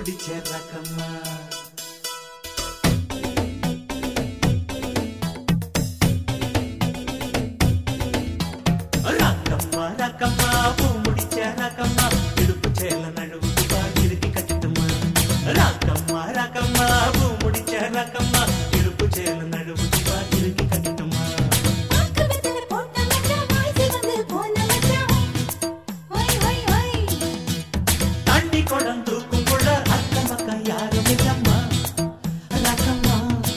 முடிச்ச ரக்கம்மா ரக்கம்மா ரக்கம்மா பூ முடிச்ச ரக்கம்மா இடுப்பு சேல நழுவுக்கு பாக்கிருக்கு கட்டட்டுமா ரக்கம்மா ரக்கம்மா பூ முடிச்ச ரக்கம்மா இடுப்பு சேல நழுவுக்கு பாக்கிருக்கு கட்டட்டுமா தண்ணி குடம் தூக்கும் கூட அக்கம் பக்கம் யாரும் இல்லம்மா ரக்கம்மா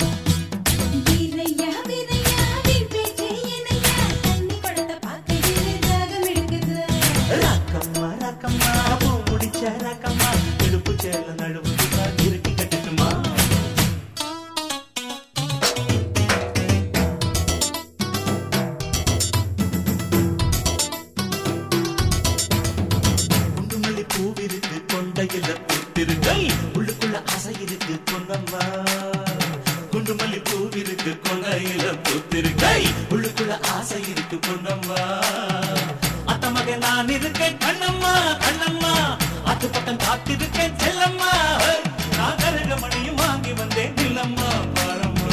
ரக்கம்மா ரக்கம்மா பூ முடிச்ச ரக்கம்மா இடுப்பு சேல நழுவுக்கு பாக்கிருக்கு கட்டட்டுமா குண்டுமல்லி பூவிருக்கு கொண்டையில பூத்திருக்கு உள்ளுக்குள்ள ஆசை இருக்கு பொன்னம்மா குண்டுமல்லி பூவிருக்கு கொண்டையில பூத்திருக்கு உள்ளுக்குள்ள ஆசை இருக்கு பொன்னம்மா அத்த மகன் நான் இருக்கேன் கண்ணம்மா கண்ணம்மா அத்து பக்கம் காத்திருக்கேன் செல்லம்மா நான் கருக மணியும் வாங்கி வந்தேன் இல்லம்மா பாரம்மா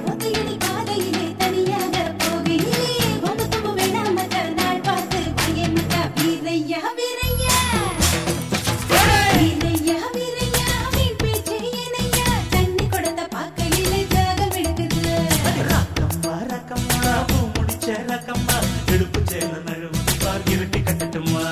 ரக்கம்மா ரக்கம்மா பூ முடிச்ச ரக்கம்மா இடுப்பு சேல நழுவுக்கு பார் இருட்டி கட்டட்டுமா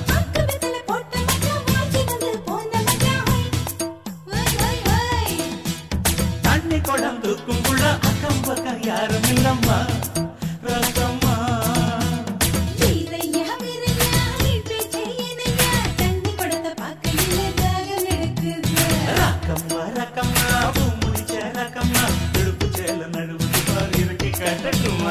தண்ணி குடம் தூக்கும் கூட அக்கம் பக்கம் யாரும் இல்லம்மா ரக்கம்மா ரக்கம்மா ரக்கம்மா பூ முடிச்ச ரக்கம்மா இடுப்பு சேல நழுவுக்கு பார் இருட்டி கட்டட்டுமா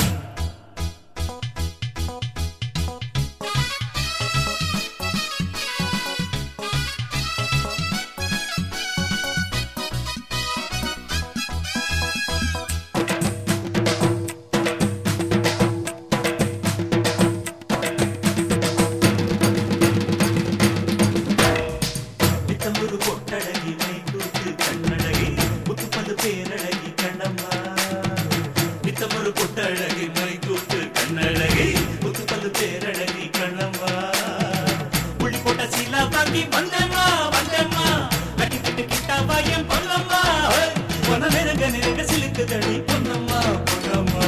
நித்தம்புரு பொட்டழகி மைக்கூத்து கண்ணழகி முத்துப்பது பேரழகி கண்ணம்மா நித்தம்புரு பொட்டழகி மைக்கூத்து கண்ணழகி முத்துப்பது பேரழகி கண்ணம்மா புள்ளி போட்ட சீலா வாங்கி வந்தம்மா வந்தம்மா கட்டி கிட்டு கிட்டா வாயம் பொன்னம்மா பொன்ன நெருங்க நெருங்க சிலுக்கு தடி பொன்னம்மா பொன்னம்மா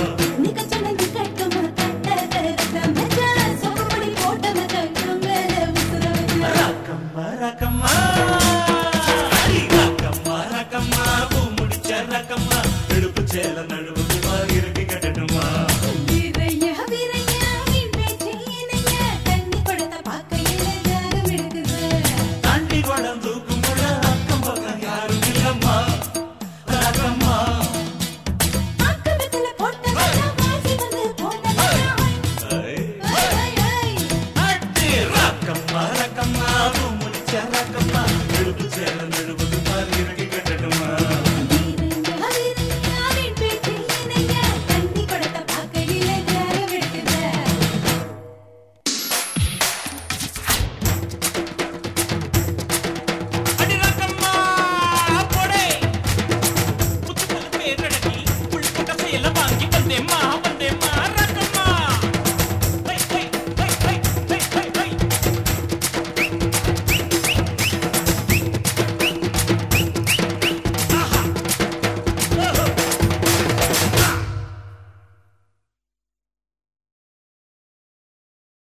ரக்கம்மா ரக்கம்மா ரக்கம்மா ரக்கம்மா பூ முடிச்ச ரக்கம்மா இடுப்பு சேல நழுவு